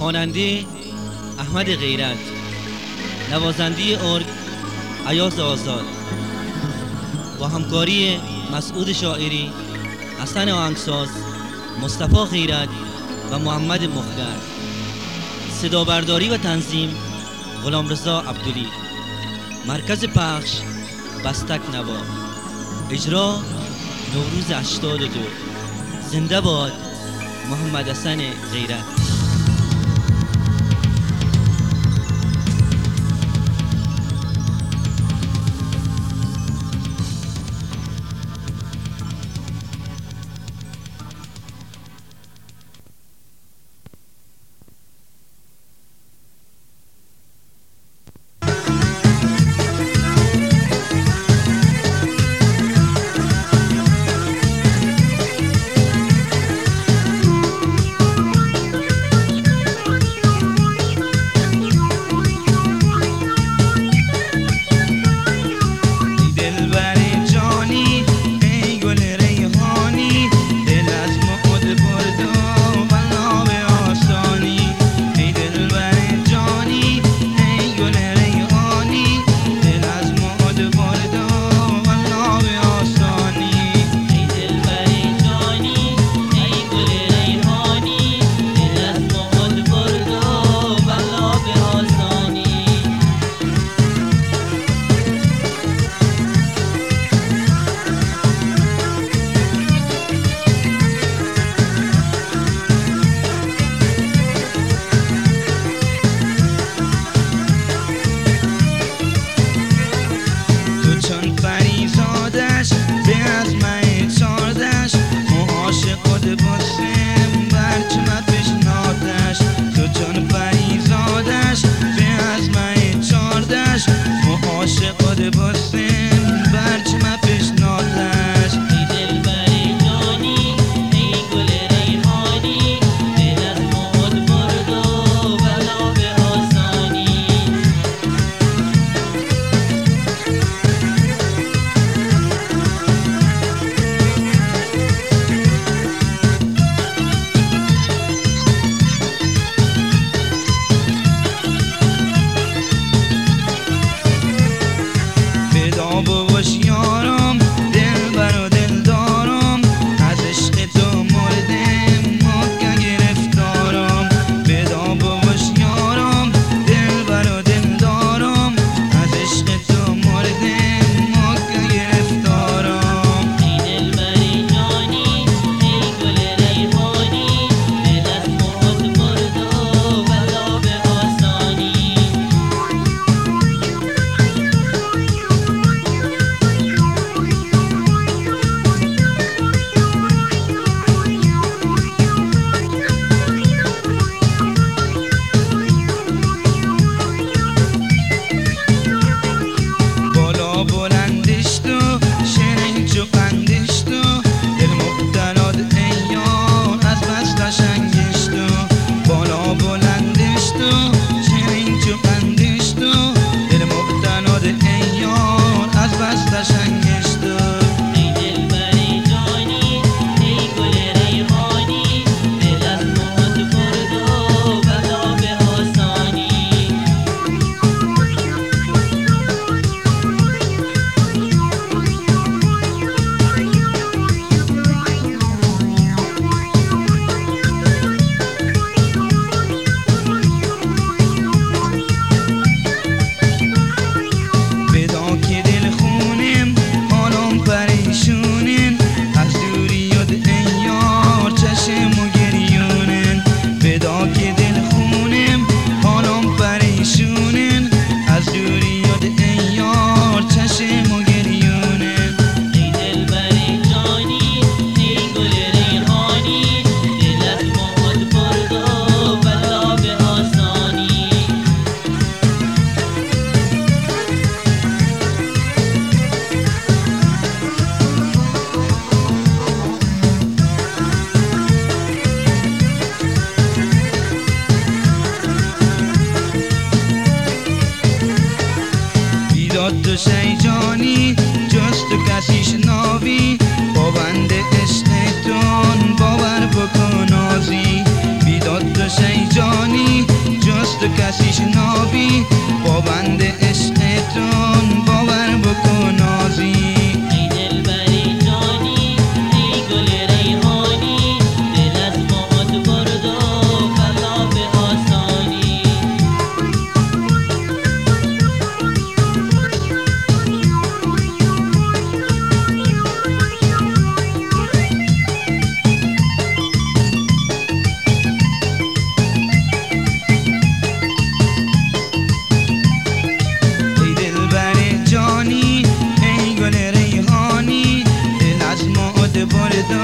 خواننده احمد غیرت، نوازنده ارگ ایاز آزاد، با همکاری مسعود شاعری، حسن آهنگساز، مصطفی غیرت و محمد مخگر. صدا برداری و تنظیم غلامرضا عبدلی. مرکز پخش بستک نوا. اجرا نوروز 82. زنده باد محمد حسن غیرت. تو شیجانی جز تو کسیش ناوی با بند عشقتون باور بکن نازی بیداد تو شیجانی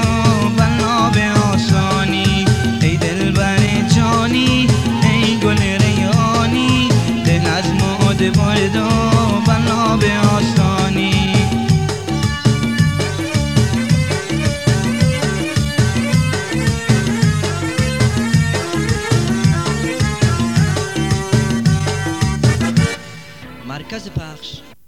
بنا به آسانی، ای دلبر جانی ای گل ریانی، دل از ماد برد و بنا به آسانی. مرکز پخش